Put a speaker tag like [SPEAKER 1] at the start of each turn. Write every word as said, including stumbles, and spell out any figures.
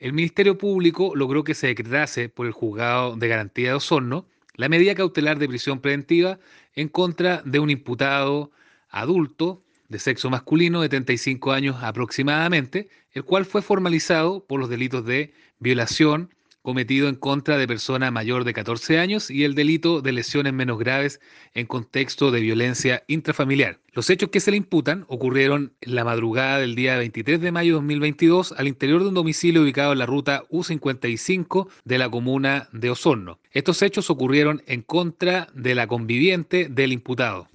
[SPEAKER 1] El Ministerio Público logró que se decretase por el Juzgado de Garantía de Osorno la medida cautelar de prisión preventiva en contra de un imputado adulto de sexo masculino de treinta y cinco años aproximadamente, el cual fue formalizado por los delitos de violación cometido en contra de persona mayor de catorce años y el delito de lesiones menos graves en contexto de violencia intrafamiliar. Los hechos que se le imputan ocurrieron en la madrugada del día veintitrés de mayo de dos mil veintidós al interior de un domicilio ubicado en la ruta U cincuenta y cinco de la comuna de Osorno. Estos hechos ocurrieron en contra de la conviviente del imputado.